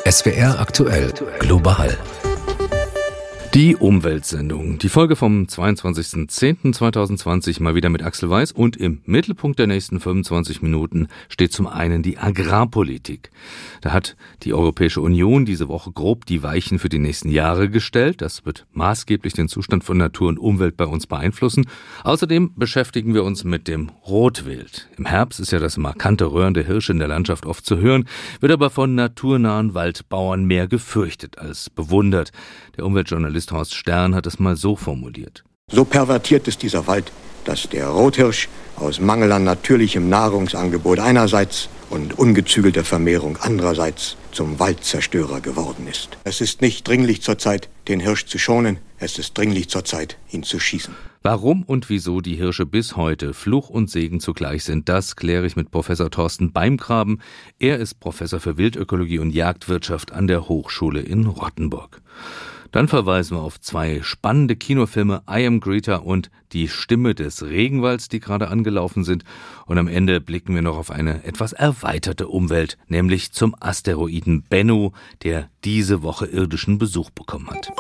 SWR aktuell global. Die Umweltsendung. Die Folge vom 22.10.2020 mal wieder mit Axel Weiß und im Mittelpunkt der nächsten 25 Minuten steht zum einen die Agrarpolitik. Da hat die Europäische Union diese Woche grob die Weichen für die nächsten Jahre gestellt. Das wird maßgeblich den Zustand von Natur und Umwelt bei uns beeinflussen. Außerdem beschäftigen wir uns mit dem Rotwild. Im Herbst ist ja das markante Röhren der Hirsche in der Landschaft oft zu hören, wird aber von naturnahen Waldbauern mehr gefürchtet als bewundert. Der Umweltjournalist Horst Stern hat es mal so formuliert. So pervertiert ist dieser Wald, dass der Rothirsch aus Mangel an natürlichem Nahrungsangebot einerseits und ungezügelter Vermehrung andererseits zum Waldzerstörer geworden ist. Es ist nicht dringlich zurzeit, den Hirsch zu schonen, es ist dringlich zurzeit, ihn zu schießen. Warum und wieso die Hirsche bis heute Fluch und Segen zugleich sind, das kläre ich mit Professor Thorsten Beimgraben. Er ist Professor für Wildökologie und Jagdwirtschaft an der Hochschule in Rottenburg. Dann verweisen wir auf zwei spannende Kinofilme, I Am Greta und Die Stimme des Regenwalds, die gerade angelaufen sind. Und am Ende blicken wir noch auf eine etwas erweiterte Umwelt, nämlich zum Asteroiden Bennu, der diese Woche irdischen Besuch bekommen hat.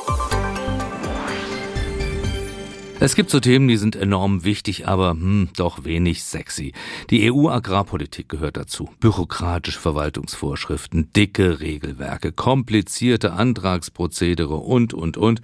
Es gibt so Themen, die sind enorm wichtig, aber doch wenig sexy. Die EU-Agrarpolitik gehört dazu. Bürokratische Verwaltungsvorschriften, dicke Regelwerke, komplizierte Antragsprozedere und.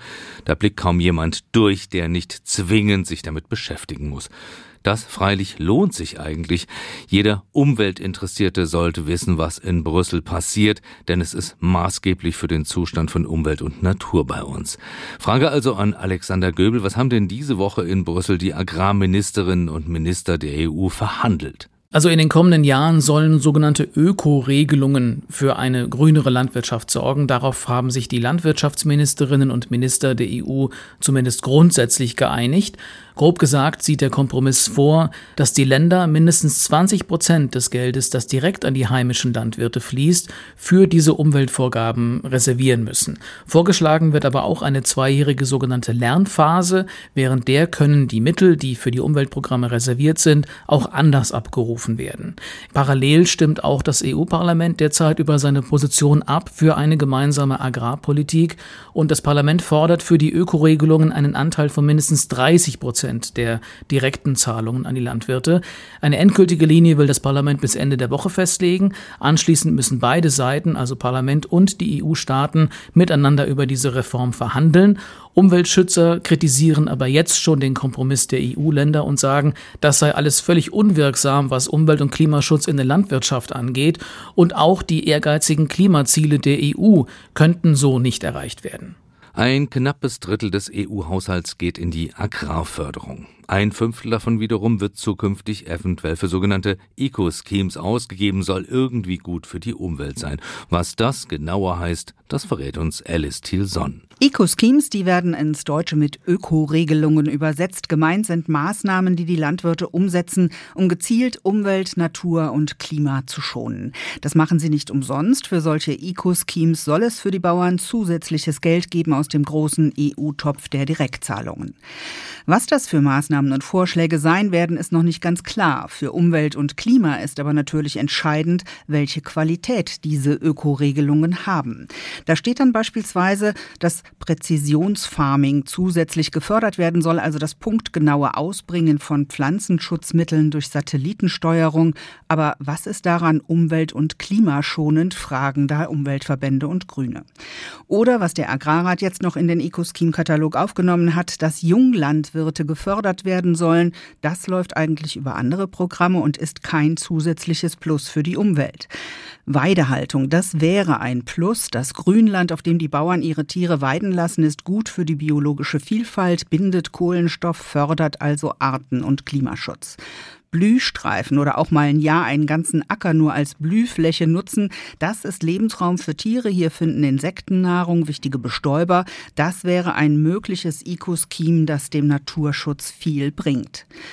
Da blickt kaum jemand durch, der nicht zwingend sich damit beschäftigen muss. Das freilich lohnt sich eigentlich. Jeder Umweltinteressierte sollte wissen, was in Brüssel passiert, denn es ist maßgeblich für den Zustand von Umwelt und Natur bei uns. Frage also an Alexander Göbel, was haben denn diese Woche in Brüssel die Agrarministerinnen und Minister der EU verhandelt? Also in den kommenden Jahren sollen sogenannte Öko-Regelungen für eine grünere Landwirtschaft sorgen. Darauf haben sich die Landwirtschaftsministerinnen und Minister der EU zumindest grundsätzlich geeinigt. Grob gesagt sieht der Kompromiss vor, dass die Länder mindestens 20% des Geldes, das direkt an die heimischen Landwirte fließt, für diese Umweltvorgaben reservieren müssen. Vorgeschlagen wird aber auch eine 2-jährige sogenannte Lernphase. Während der können die Mittel, die für die Umweltprogramme reserviert sind, auch anders abgerufen werden. Parallel stimmt auch das EU-Parlament derzeit über seine Position ab für eine gemeinsame Agrarpolitik. Und das Parlament fordert für die Ökoregelungen einen Anteil von mindestens 30% der direkten Zahlungen an die Landwirte. Eine endgültige Linie will das Parlament bis Ende der Woche festlegen. Anschließend müssen beide Seiten, also Parlament und die EU-Staaten, miteinander über diese Reform verhandeln. Umweltschützer kritisieren aber jetzt schon den Kompromiss der EU-Länder und sagen, das sei alles völlig unwirksam, was Umwelt- und Klimaschutz in der Landwirtschaft angeht. Und auch die ehrgeizigen Klimaziele der EU könnten so nicht erreicht werden. Ein knappes Drittel des EU-Haushalts geht in die Agrarförderung. Ein Fünftel davon wiederum wird zukünftig eventuell für sogenannte Eco-Schemes ausgegeben, soll irgendwie gut für die Umwelt sein. Was das genauer heißt, das verrät uns Alice Thiel-Sonn. Eco-Schemes, die werden ins Deutsche mit Öko-Regelungen übersetzt. Gemeint sind Maßnahmen, die die Landwirte umsetzen, um gezielt Umwelt, Natur und Klima zu schonen. Das machen sie nicht umsonst. Für solche Eco-Schemes soll es für die Bauern zusätzliches Geld geben aus dem großen EU-Topf der Direktzahlungen. Was das für Maßnahmen und Vorschläge sein werden, ist noch nicht ganz klar. Für Umwelt und Klima ist aber natürlich entscheidend, welche Qualität diese Ökoregelungen haben. Da steht dann beispielsweise, dass Präzisionsfarming zusätzlich gefördert werden soll, also das punktgenaue Ausbringen von Pflanzenschutzmitteln durch Satellitensteuerung. Aber was ist daran umwelt- und klimaschonend, fragen da Umweltverbände und Grüne. Oder was der Agrarrat jetzt noch in den Eco-Scheme-Katalog aufgenommen hat, dass Junglandwirte gefördert werden sollen. Das läuft eigentlich über andere Programme und ist kein zusätzliches Plus für die Umwelt. Weidehaltung, das wäre ein Plus. Das Grünland, auf dem die Bauern ihre Tiere weiden lassen, ist gut für die biologische Vielfalt, bindet Kohlenstoff, fördert also Arten- und Klimaschutz. Blühstreifen oder auch mal ein Jahr einen ganzen Acker nur als Blühfläche nutzen, das ist Lebensraum für Tiere. Hier finden Insekten Nahrung, wichtige Bestäuber. Das wäre ein mögliches Eco-Scheme, das dem Naturschutz viel bringt.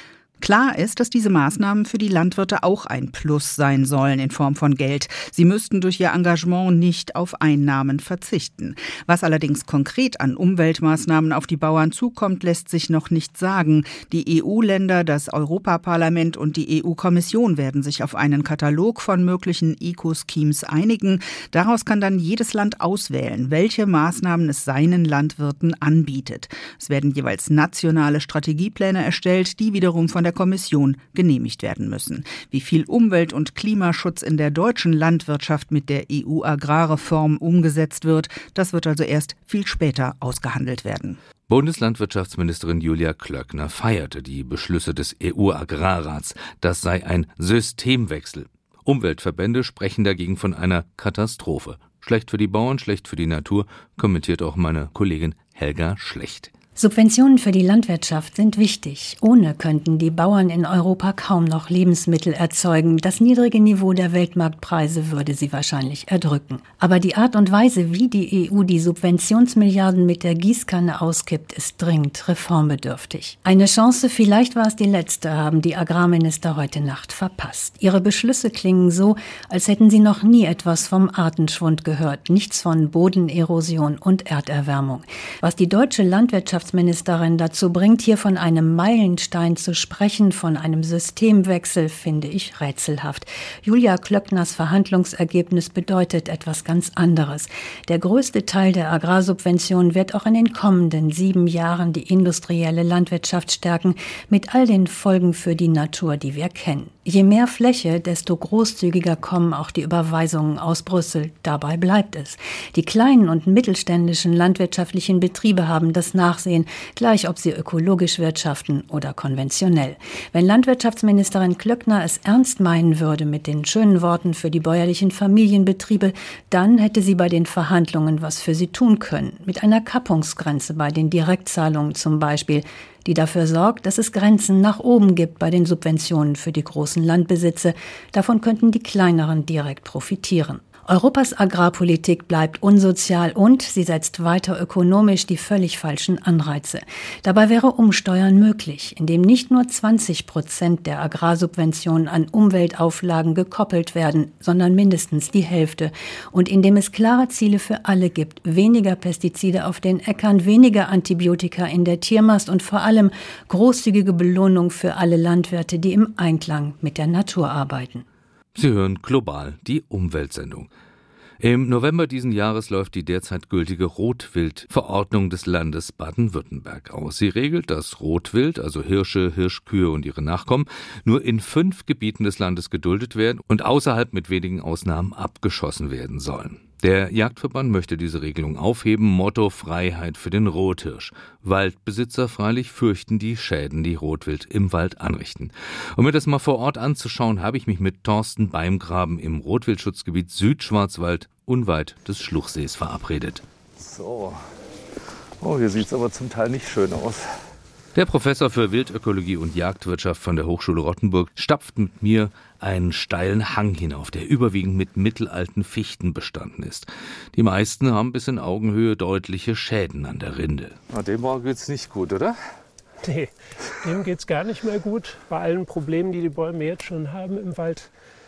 Klar ist, dass diese Maßnahmen für die Landwirte auch ein Plus sein sollen in Form von Geld. Sie müssten durch ihr Engagement nicht auf Einnahmen verzichten. Was allerdings konkret an Umweltmaßnahmen auf die Bauern zukommt, lässt sich noch nicht sagen. Die EU-Länder, das Europaparlament und die EU-Kommission werden sich auf einen Katalog von möglichen Eco-Schemes einigen. Daraus kann dann jedes Land auswählen, welche Maßnahmen es seinen Landwirten anbietet. Es werden jeweils nationale Strategiepläne erstellt, die wiederum von der Kommission genehmigt werden müssen. Wie viel Umwelt- und Klimaschutz in der deutschen Landwirtschaft mit der EU-Agrarreform umgesetzt wird, das wird also erst viel später ausgehandelt werden. Bundeslandwirtschaftsministerin Julia Klöckner feierte die Beschlüsse des EU-Agrarrats. Das sei ein Systemwechsel. Umweltverbände sprechen dagegen von einer Katastrophe. Schlecht für die Bauern, schlecht für die Natur, kommentiert auch meine Kollegin Helga Schlecht. Subventionen für die Landwirtschaft sind wichtig. Ohne könnten die Bauern in Europa kaum noch Lebensmittel erzeugen. Das niedrige Niveau der Weltmarktpreise würde sie wahrscheinlich erdrücken. Aber die Art und Weise, wie die EU die Subventionsmilliarden mit der Gießkanne auskippt, ist dringend reformbedürftig. Eine Chance, vielleicht war es die letzte, haben die Agrarminister heute Nacht verpasst. Ihre Beschlüsse klingen so, als hätten sie noch nie etwas vom Artenschwund gehört. Nichts von Bodenerosion und Erderwärmung. Was die deutsche Landwirtschaftsministerin dazu bringt, hier von einem Meilenstein zu sprechen, von einem Systemwechsel, finde ich rätselhaft. Julia Klöckners Verhandlungsergebnis bedeutet etwas ganz anderes. Der größte Teil der Agrarsubventionen wird auch in den kommenden 7 Jahren die industrielle Landwirtschaft stärken, mit all den Folgen für die Natur, die wir kennen. Je mehr Fläche, desto großzügiger kommen auch die Überweisungen aus Brüssel. Dabei bleibt es. Die kleinen und mittelständischen landwirtschaftlichen Betriebe haben das Nachsehen, gleich ob sie ökologisch wirtschaften oder konventionell. Wenn Landwirtschaftsministerin Klöckner es ernst meinen würde mit den schönen Worten für die bäuerlichen Familienbetriebe, dann hätte sie bei den Verhandlungen was für sie tun können. Mit einer Kappungsgrenze bei den Direktzahlungen zum Beispiel, die dafür sorgt, dass es Grenzen nach oben gibt bei den Subventionen für die großen Landbesitze. Davon könnten die kleineren direkt profitieren. Europas Agrarpolitik bleibt unsozial und sie setzt weiter ökonomisch die völlig falschen Anreize. Dabei wäre Umsteuern möglich, indem nicht nur 20% der Agrarsubventionen an Umweltauflagen gekoppelt werden, sondern mindestens die Hälfte. Und indem es klare Ziele für alle gibt, weniger Pestizide auf den Äckern, weniger Antibiotika in der Tiermast und vor allem großzügige Belohnung für alle Landwirte, die im Einklang mit der Natur arbeiten. Sie hören Global, die Umweltsendung. Im November diesen Jahres läuft die derzeit gültige Rotwildverordnung des Landes Baden-Württemberg aus. Sie regelt, dass Rotwild, also Hirsche, Hirschkühe und ihre Nachkommen, nur in 5 Gebieten des Landes geduldet werden und außerhalb mit wenigen Ausnahmen abgeschossen werden sollen. Der Jagdverband möchte diese Regelung aufheben, Motto Freiheit für den Rothirsch. Waldbesitzer freilich fürchten die Schäden, die Rotwild im Wald anrichten. Um mir das mal vor Ort anzuschauen, habe ich mich mit Thorsten Beimgraben im Rotwildschutzgebiet Südschwarzwald unweit des Schluchsees verabredet. So, hier sieht es aber zum Teil nicht schön aus. Der Professor für Wildökologie und Jagdwirtschaft von der Hochschule Rottenburg stapft mit mir einen steilen Hang hinauf, der überwiegend mit mittelalten Fichten bestanden ist. Die meisten haben bis in Augenhöhe deutliche Schäden an der Rinde. Na, dem geht's nicht gut, oder? Nee, dem geht's gar nicht mehr gut. Bei allen Problemen, die die Bäume jetzt schon haben im Wald,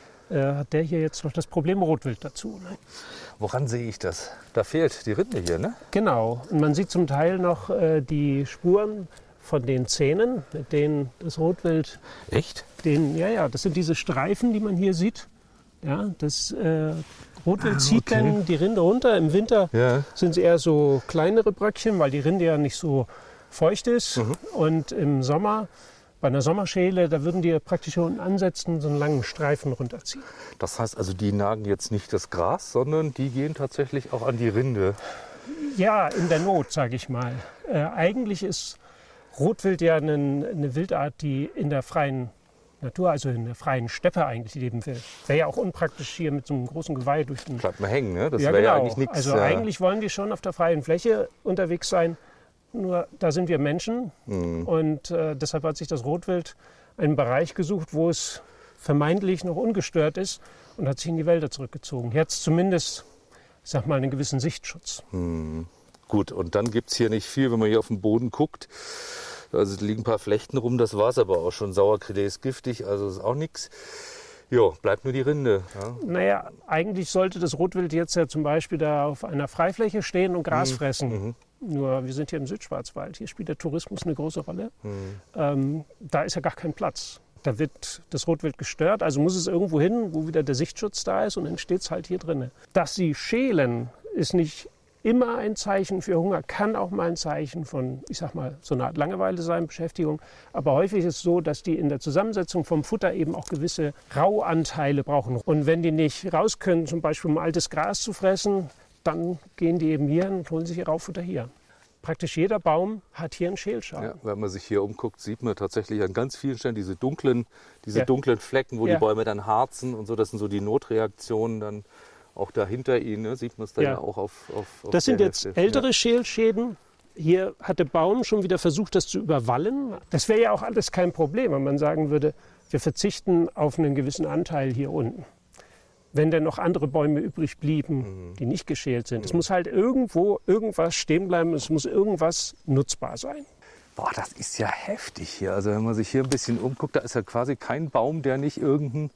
hat der hier jetzt noch das Problem Rotwild dazu. Ne? Woran sehe ich das? Da fehlt die Rinde hier, ne? Genau, und man sieht zum Teil noch die Spuren von den Zähnen, mit denen das Rotwild... Echt? Das sind diese Streifen, die man hier sieht. Ja, das Rotwild zieht dann die Rinde runter. Im Winter sind sie eher so kleinere Bröckchen, weil die Rinde ja nicht so feucht ist. Und im Sommer, bei einer Sommerschäle, da würden die praktisch hier unten ansetzen, so einen langen Streifen runterziehen. Das heißt also, die nagen jetzt nicht das Gras, sondern die gehen tatsächlich auch an die Rinde. Ja, in der Not, sage ich mal. Eigentlich ist Rotwild ja eine Wildart, die in der freien Natur, also in der freien Steppe eigentlich leben will. Wäre ja auch unpraktisch hier mit so einem großen Geweih durch den... Bleibt mal hängen, ne? Das ja, wäre genau. Ja eigentlich nichts. Also eigentlich wollen die schon auf der freien Fläche unterwegs sein. Nur da sind wir Menschen. Und deshalb hat sich das Rotwild einen Bereich gesucht, wo es vermeintlich noch ungestört ist und hat sich in die Wälder zurückgezogen. Jetzt zumindest, ich sag mal, einen gewissen Sichtschutz. Gut, und dann gibt es hier nicht viel, wenn man hier auf den Boden guckt. Also es liegen ein paar Flechten rum, das war es aber auch schon. Sauerkredé ist giftig, also ist auch nichts. Ja, bleibt nur die Rinde. Ja. Naja, eigentlich sollte das Rotwild jetzt ja zum Beispiel da auf einer Freifläche stehen und Gras fressen. Nur wir sind hier im Südschwarzwald, hier spielt der Tourismus eine große Rolle. Da ist ja gar kein Platz. Da wird das Rotwild gestört, also muss es irgendwo hin, wo wieder der Sichtschutz da ist und dann steht es halt hier drin. Dass sie schälen, ist nicht immer ein Zeichen für Hunger, kann auch mal ein Zeichen von, ich sag mal, so eine Art Langeweile sein, Beschäftigung. Aber häufig ist es so, dass die in der Zusammensetzung vom Futter eben auch gewisse Rauanteile brauchen. Und wenn die nicht raus können, zum Beispiel um altes Gras zu fressen, dann gehen die eben hier und holen sich ihr Raufutter hier. Praktisch jeder Baum hat hier einen Schälschaden. Ja, wenn man sich hier umguckt, sieht man tatsächlich an ganz vielen Stellen diese dunklen Flecken, wo die Bäume dann harzen und so. Das sind so die Notreaktionen dann. Auch da hinter Ihnen sieht man es da ja auch auf das sind jetzt ältere Schälschäden. Hier hat der Baum schon wieder versucht, das zu überwallen. Das wäre ja auch alles kein Problem, wenn man sagen würde, wir verzichten auf einen gewissen Anteil hier unten. Wenn denn noch andere Bäume übrig blieben, die nicht geschält sind. Es muss halt irgendwo irgendwas stehen bleiben, es muss irgendwas nutzbar sein. Boah, das ist ja heftig hier. Also wenn man sich hier ein bisschen umguckt, da ist ja quasi kein Baum, der nicht irgendeinen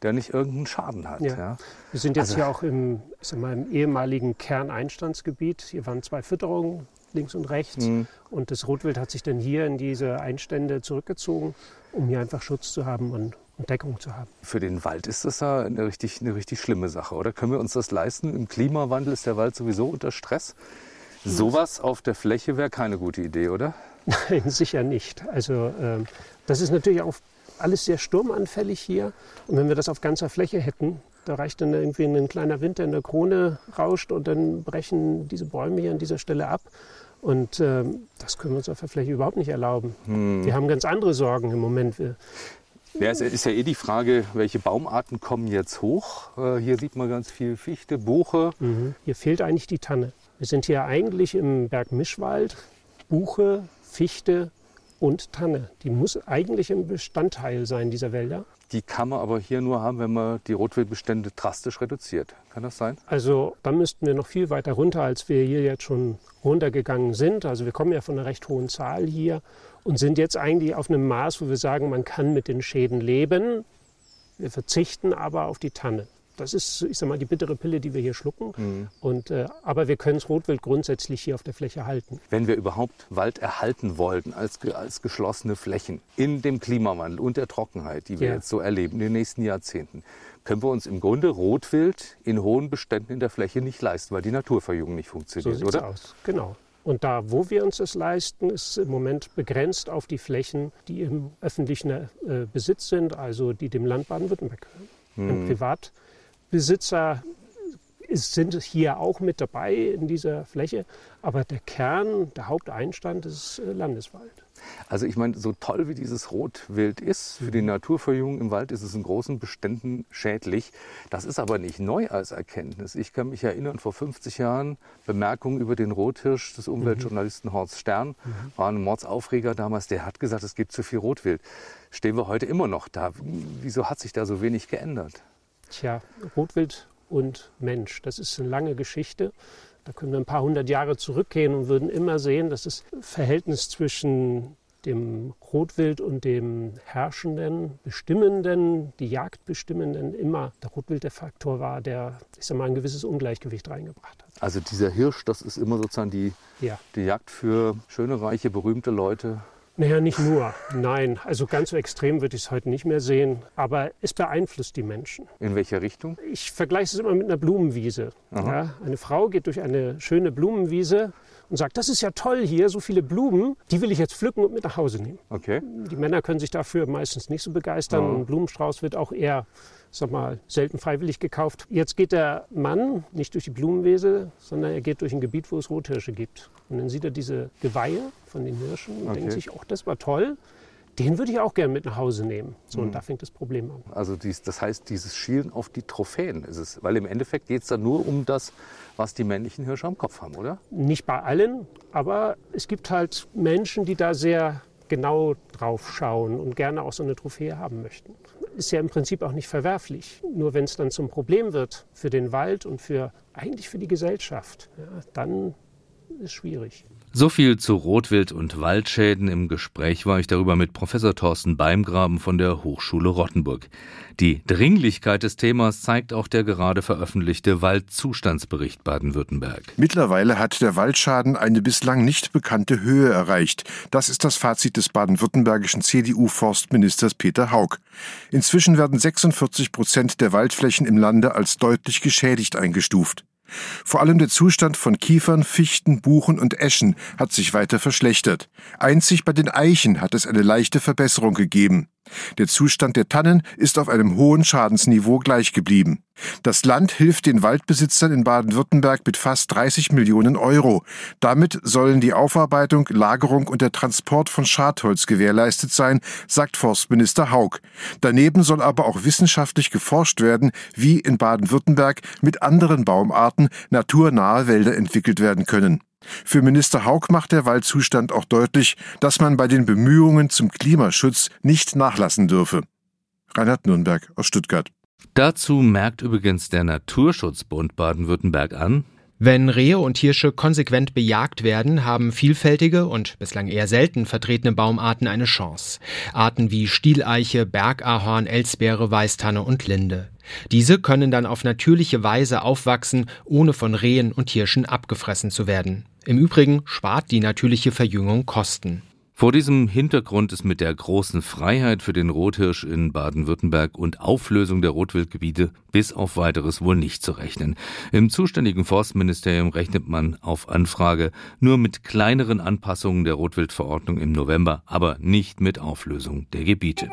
Schaden hat. Ja. Wir sind jetzt hier auch im ehemaligen Kerneinstandsgebiet. Hier waren 2 Fütterungen, links und rechts. Und das Rotwild hat sich dann hier in diese Einstände zurückgezogen, um hier einfach Schutz zu haben und Deckung zu haben. Für den Wald ist das ja eine richtig schlimme Sache, oder? Können wir uns das leisten? Im Klimawandel ist der Wald sowieso unter Stress. Sowas auf der Fläche wäre keine gute Idee, oder? Nein, sicher nicht. Also das ist natürlich auch alles sehr sturmanfällig hier. Und wenn wir das auf ganzer Fläche hätten, da reicht dann irgendwie ein kleiner Wind, der in der Krone rauscht und dann brechen diese Bäume hier an dieser Stelle ab. Und das können wir uns auf der Fläche überhaupt nicht erlauben. Wir haben ganz andere Sorgen im Moment. Ja, es ist ja die Frage, welche Baumarten kommen jetzt hoch. Hier sieht man ganz viel Fichte, Buche. Hier fehlt eigentlich die Tanne. Wir sind hier eigentlich im Bergmischwald. Buche, Fichte und Tanne. Die muss eigentlich ein Bestandteil sein dieser Wälder. Die kann man aber hier nur haben, wenn man die Rotwildbestände drastisch reduziert. Kann das sein? Also da müssten wir noch viel weiter runter, als wir hier jetzt schon runtergegangen sind. Also wir kommen ja von einer recht hohen Zahl hier und sind jetzt eigentlich auf einem Maß, wo wir sagen, man kann mit den Schäden leben. Wir verzichten aber auf die Tanne. Das ist, ich sag mal, die bittere Pille, die wir hier schlucken. Aber wir können das Rotwild grundsätzlich hier auf der Fläche halten. Wenn wir überhaupt Wald erhalten wollten als geschlossene Flächen in dem Klimawandel und der Trockenheit, die wir jetzt so erleben in den nächsten Jahrzehnten, können wir uns im Grunde Rotwild in hohen Beständen in der Fläche nicht leisten, weil die Naturverjüngung nicht funktioniert, so sieht's aus, genau. Und da, wo wir uns das leisten, ist im Moment begrenzt auf die Flächen, die im öffentlichen Besitz sind, also die dem Land Baden-Württemberg gehören. Ein Privatbesitzer sind hier auch mit dabei in dieser Fläche, aber der Kern, der Haupteinstand ist Landeswald. Also ich meine, so toll wie dieses Rotwild ist, für die Naturverjüngung im Wald ist es in großen Beständen schädlich. Das ist aber nicht neu als Erkenntnis. Ich kann mich erinnern, vor 50 Jahren Bemerkungen über den Rothirsch des Umweltjournalisten Horst Stern, war ein Mordsaufreger damals, der hat gesagt, es gibt zu viel Rotwild. Stehen wir heute immer noch da. Wieso hat sich da so wenig geändert? Tja, Rotwild und Mensch, das ist eine lange Geschichte. Da können wir ein paar hundert Jahre zurückgehen und würden immer sehen, dass das Verhältnis zwischen dem Rotwild und dem herrschenden, bestimmenden, die Jagd bestimmenden, immer der Rotwild der Faktor war, der, ich sag mal, ein gewisses Ungleichgewicht reingebracht hat. Also dieser Hirsch, das ist immer sozusagen die Jagd für schöne, reiche, berühmte Leute. Naja, nicht nur. Nein, also ganz so extrem würde ich es heute nicht mehr sehen. Aber es beeinflusst die Menschen. In welcher Richtung? Ich vergleiche es immer mit einer Blumenwiese. Ja, eine Frau geht durch eine schöne Blumenwiese und sagt, das ist ja toll hier, so viele Blumen, die will ich jetzt pflücken und mit nach Hause nehmen. Okay. Die Männer können sich dafür meistens nicht so begeistern. Ein Blumenstrauß wird auch eher, sag mal, selten freiwillig gekauft. Jetzt geht der Mann nicht durch die Blumenwiese, sondern er geht durch ein Gebiet, wo es Rothirsche gibt. Und dann sieht er diese Geweihe von den Hirschen und denkt sich, oh, das war toll. Den würde ich auch gerne mit nach Hause nehmen. So, und da fängt das Problem an. Also das heißt, dieses Schielen auf die Trophäen ist es. Weil im Endeffekt geht es dann nur um das, was die männlichen Hirsche am Kopf haben, oder? Nicht bei allen, aber es gibt halt Menschen, die da sehr genau drauf schauen und gerne auch so eine Trophäe haben möchten. Ist ja im Prinzip auch nicht verwerflich. Nur wenn es dann zum Problem wird für den Wald und eigentlich für die Gesellschaft, ja, dann ist schwierig. So viel zu Rotwild- und Waldschäden. Im Gespräch war ich darüber mit Professor Thorsten Beimgraben von der Hochschule Rottenburg. Die Dringlichkeit des Themas zeigt auch der gerade veröffentlichte Waldzustandsbericht Baden-Württemberg. Mittlerweile hat der Waldschaden eine bislang nicht bekannte Höhe erreicht. Das ist das Fazit des baden-württembergischen CDU-Forstministers Peter Haug. Inzwischen werden 46% der Waldflächen im Lande als deutlich geschädigt eingestuft. Vor allem der Zustand von Kiefern, Fichten, Buchen und Eschen hat sich weiter verschlechtert. Einzig bei den Eichen hat es eine leichte Verbesserung gegeben. Der Zustand der Tannen ist auf einem hohen Schadensniveau gleich geblieben. Das Land hilft den Waldbesitzern in Baden-Württemberg mit fast 30 Millionen Euro. Damit sollen die Aufarbeitung, Lagerung und der Transport von Schadholz gewährleistet sein, sagt Forstminister Haug. Daneben soll aber auch wissenschaftlich geforscht werden, wie in Baden-Württemberg mit anderen Baumarten naturnahe Wälder entwickelt werden können. Für Minister Haug macht der Waldzustand auch deutlich, dass man bei den Bemühungen zum Klimaschutz nicht nachlassen dürfe. Reinhard Nürnberg aus Stuttgart. Dazu merkt übrigens der Naturschutzbund Baden-Württemberg an: Wenn Rehe und Hirsche konsequent bejagt werden, haben vielfältige und bislang eher selten vertretene Baumarten eine Chance. Arten wie Stieleiche, Bergahorn, Elsbeere, Weißtanne und Linde. Diese können dann auf natürliche Weise aufwachsen, ohne von Rehen und Hirschen abgefressen zu werden. Im Übrigen spart die natürliche Verjüngung Kosten. Vor diesem Hintergrund ist mit der großen Freiheit für den Rothirsch in Baden-Württemberg und Auflösung der Rotwildgebiete bis auf Weiteres wohl nicht zu rechnen. Im zuständigen Forstministerium rechnet man auf Anfrage nur mit kleineren Anpassungen der Rotwildverordnung im November, aber nicht mit Auflösung der Gebiete.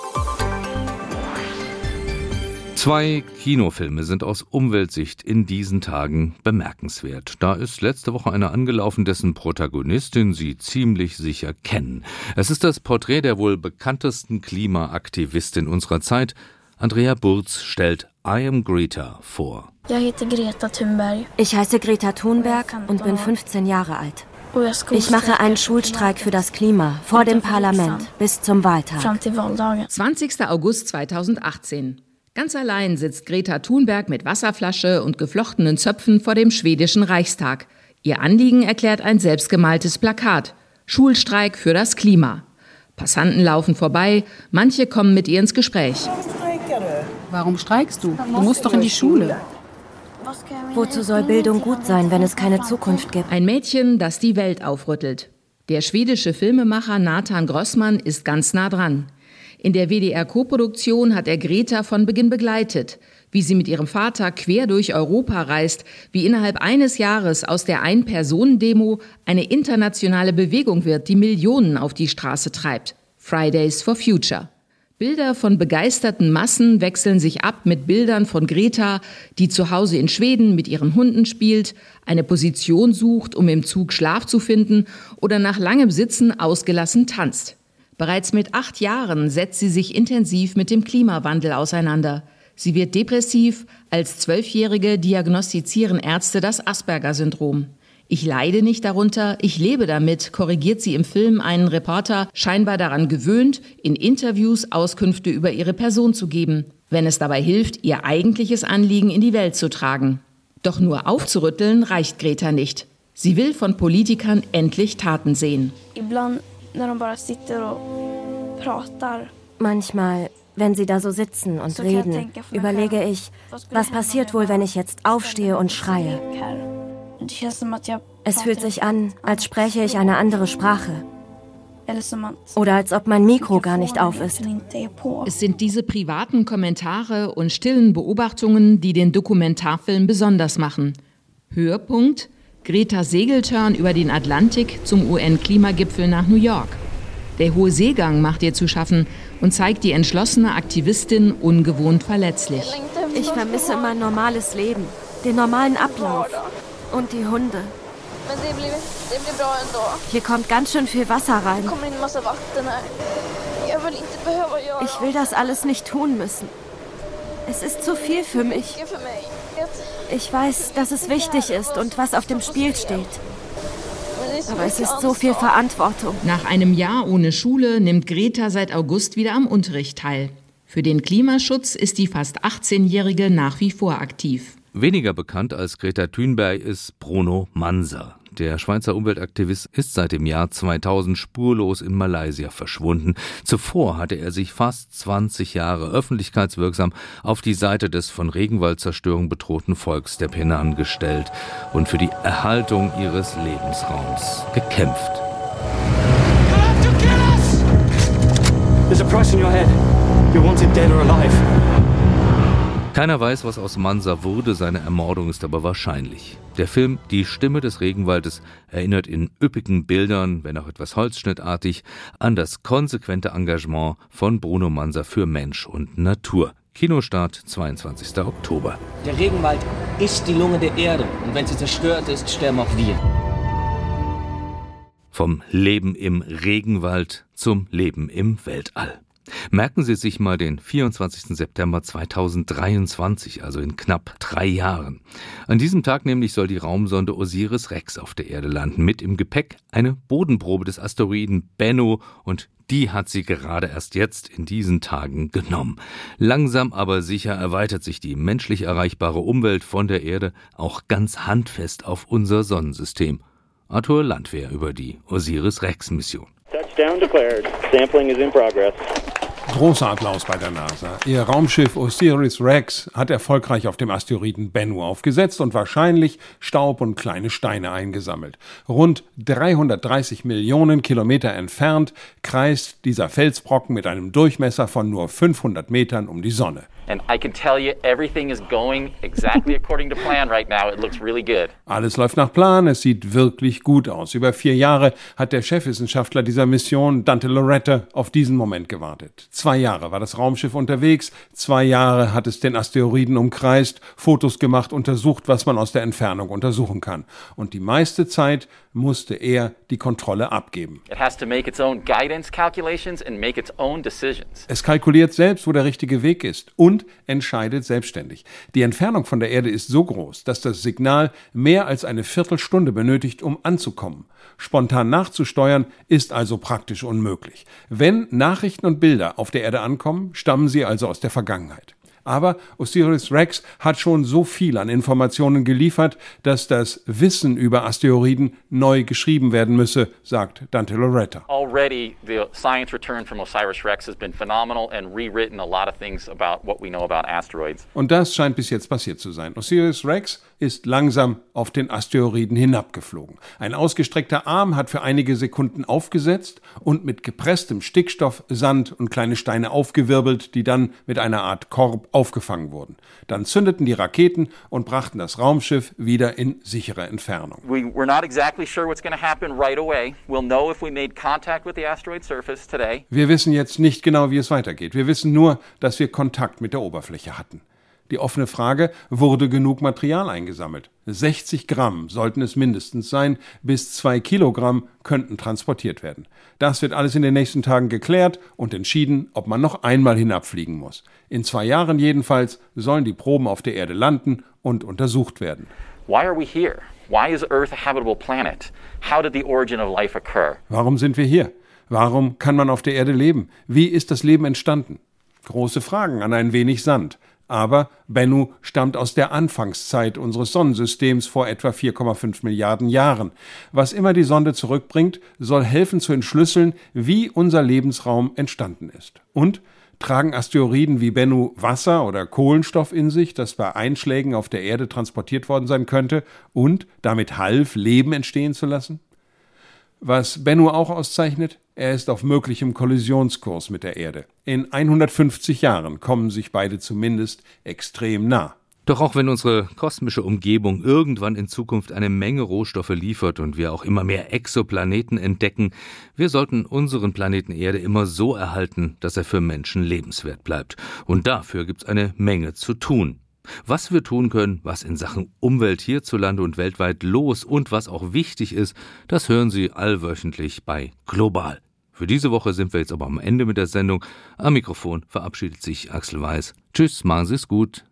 2 Kinofilme sind aus Umweltsicht in diesen Tagen bemerkenswert. Da ist letzte Woche einer angelaufen, dessen Protagonistin Sie ziemlich sicher kennen. Es ist das Porträt der wohl bekanntesten Klimaaktivistin unserer Zeit. Andrea Burz stellt I Am Greta vor. Ich heiße Greta Thunberg und bin 15 Jahre alt. Ich mache einen Schulstreik für das Klima vor dem Parlament bis zum Wahltag. 20. August 2018. Ganz allein sitzt Greta Thunberg mit Wasserflasche und geflochtenen Zöpfen vor dem schwedischen Reichstag. Ihr Anliegen erklärt ein selbstgemaltes Plakat: Schulstreik für das Klima. Passanten laufen vorbei, manche kommen mit ihr ins Gespräch. Warum streikst du? Du musst doch in die Schule. Wozu soll Bildung gut sein, wenn es keine Zukunft gibt? Ein Mädchen, das die Welt aufrüttelt. Der schwedische Filmemacher Nathan Grossman ist ganz nah dran. In der WDR-Koproduktion hat er Greta von Beginn begleitet, wie sie mit ihrem Vater quer durch Europa reist, wie innerhalb eines Jahres aus der Ein-Personen-Demo eine internationale Bewegung wird, die Millionen auf die Straße treibt. Fridays for Future. Bilder von begeisterten Massen wechseln sich ab mit Bildern von Greta, die zu Hause in Schweden mit ihren Hunden spielt, eine Position sucht, um im Zug Schlaf zu finden oder nach langem Sitzen ausgelassen tanzt. Bereits mit 8 Jahren setzt sie sich intensiv mit dem Klimawandel auseinander. Sie wird depressiv. Als 12-Jährige diagnostizieren Ärzte das Asperger-Syndrom. Ich leide nicht darunter, ich lebe damit, korrigiert sie im Film einen Reporter, scheinbar daran gewöhnt, in Interviews Auskünfte über ihre Person zu geben, wenn es dabei hilft, ihr eigentliches Anliegen in die Welt zu tragen. Doch nur aufzurütteln reicht Greta nicht. Sie will von Politikern endlich Taten sehen. Manchmal, wenn sie da so sitzen und reden, überlege ich, was passiert wohl, wenn ich jetzt aufstehe und schreie. Es fühlt sich an, als spräche ich eine andere Sprache. Oder als ob mein Mikro gar nicht auf ist. Es sind diese privaten Kommentare und stillen Beobachtungen, die den Dokumentarfilm besonders machen. Höhepunkt: Greta Segeltörn über den Atlantik zum UN-Klimagipfel nach New York. Der hohe Seegang macht ihr zu schaffen und zeigt die entschlossene Aktivistin ungewohnt verletzlich. Ich vermisse mein normales Leben, den normalen Ablauf und die Hunde. Hier kommt ganz schön viel Wasser rein. Ich will das alles nicht tun müssen. Es ist zu viel für mich. Ich weiß, dass es wichtig ist und was auf dem Spiel steht. Aber es ist so viel Verantwortung. Nach einem Jahr ohne Schule nimmt Greta seit August wieder am Unterricht teil. Für den Klimaschutz ist die fast 18-Jährige nach wie vor aktiv. Weniger bekannt als Greta Thunberg ist Bruno Manser. der Schweizer Umweltaktivist, ist seit dem Jahr 2000 spurlos in Malaysia verschwunden. Zuvor hatte er sich fast 20 Jahre öffentlichkeitswirksam auf die Seite des von Regenwaldzerstörung bedrohten Volks der Penan gestellt und für die Erhaltung ihres Lebensraums gekämpft. There's a price on your head. You're wanted dead or alive. Keiner weiß, was aus Mansa wurde, seine Ermordung ist aber wahrscheinlich. Der Film Die Stimme des Regenwaldes erinnert in üppigen Bildern, wenn auch etwas holzschnittartig, an das konsequente Engagement von Bruno Mansa für Mensch und Natur. Kinostart 22. Oktober. Der Regenwald ist die Lunge der Erde und wenn sie zerstört ist, sterben auch wir. Vom Leben im Regenwald zum Leben im Weltall. Merken Sie sich mal den 24. September 2023, also in knapp 3 Jahren. An diesem Tag nämlich soll die Raumsonde OSIRIS-REx auf der Erde landen, mit im Gepäck eine Bodenprobe des Asteroiden Bennu, und die hat sie gerade erst jetzt in diesen Tagen genommen. Langsam aber sicher erweitert sich die menschlich erreichbare Umwelt von der Erde auch ganz handfest auf unser Sonnensystem. Arthur Landwehr über die OSIRIS-REx-Mission. Touchdown declared. Sampling is in progress. Großer Applaus bei der NASA. Ihr Raumschiff OSIRIS-REx hat erfolgreich auf dem Asteroiden Bennu aufgesetzt und wahrscheinlich Staub und kleine Steine eingesammelt. Rund 330 Millionen Kilometer entfernt kreist dieser Felsbrocken mit einem Durchmesser von nur 500 Metern um die Sonne. And I can tell you, everything is going exactly according to plan right now. It looks really good. Alles läuft nach Plan, es sieht wirklich gut aus. Über 4 Jahre hat der Chefwissenschaftler dieser Mission, Dante Loretta, auf diesen Moment gewartet. 2 Jahre war das Raumschiff unterwegs, 2 Jahre hat es den Asteroiden umkreist, Fotos gemacht, untersucht, was man aus der Entfernung untersuchen kann. Und die meiste Zeit musste er die Kontrolle abgeben. It has to make its own guidance calculations and make its own decisions. Es kalkuliert selbst, wo der richtige Weg ist und entscheidet selbstständig. Die Entfernung von der Erde ist so groß, dass das Signal mehr als eine Viertelstunde benötigt, um anzukommen. Spontan nachzusteuern ist also praktisch unmöglich. Wenn Nachrichten und Bilder auf der Erde ankommen, stammen sie also aus der Vergangenheit. Aber OSIRIS-REx hat schon so viel an Informationen geliefert, dass das Wissen über Asteroiden neu geschrieben werden müsse, sagt Dante Loretta. Already the science return from OSIRIS-REx has been phenomenal and rewritten a lot of things about what we know about asteroids. Und das scheint bis jetzt passiert zu sein. OSIRIS-REx ist langsam auf den Asteroiden hinabgeflogen. Ein ausgestreckter Arm hat für einige Sekunden aufgesetzt und mit gepresstem Stickstoff Sand und kleine Steine aufgewirbelt, die dann mit einer Art Korb aufgefangen wurden. Dann zündeten die Raketen und brachten das Raumschiff wieder in sichere Entfernung. We're not exactly sure what's going to happen right away. We'll know if we made contact with the asteroid surface today. Wir wissen jetzt nicht genau, wie es weitergeht. Wir wissen nur, dass wir Kontakt mit der Oberfläche hatten. Die offene Frage, wurde genug Material eingesammelt? 60 Gramm sollten es mindestens sein, bis 2 Kilogramm könnten transportiert werden. Das wird alles in den nächsten Tagen geklärt und entschieden, ob man noch einmal hinabfliegen muss. In 2 Jahren jedenfalls sollen die Proben auf der Erde landen und untersucht werden. Why are we here? Why is Earth a habitable planet? How did the origin of life occur? Warum sind wir hier? Warum kann man auf der Erde leben? Wie ist das Leben entstanden? Große Fragen an ein wenig Sand. Aber Bennu stammt aus der Anfangszeit unseres Sonnensystems vor etwa 4,5 Milliarden Jahren. Was immer die Sonde zurückbringt, soll helfen zu entschlüsseln, wie unser Lebensraum entstanden ist. Und tragen Asteroiden wie Bennu Wasser oder Kohlenstoff in sich, das bei Einschlägen auf der Erde transportiert worden sein könnte und damit half, Leben entstehen zu lassen? Was Bennu auch auszeichnet, er ist auf möglichem Kollisionskurs mit der Erde. In 150 Jahren kommen sich beide zumindest extrem nah. Doch auch wenn unsere kosmische Umgebung irgendwann in Zukunft eine Menge Rohstoffe liefert und wir auch immer mehr Exoplaneten entdecken, wir sollten unseren Planeten Erde immer so erhalten, dass er für Menschen lebenswert bleibt. Und dafür gibt's eine Menge zu tun. Was wir tun können, was in Sachen Umwelt hierzulande und weltweit los und was auch wichtig ist, das hören Sie allwöchentlich bei Global. Für diese Woche sind wir jetzt aber am Ende mit der Sendung. Am Mikrofon verabschiedet sich Axel Weiß. Tschüss, machen Sie es gut.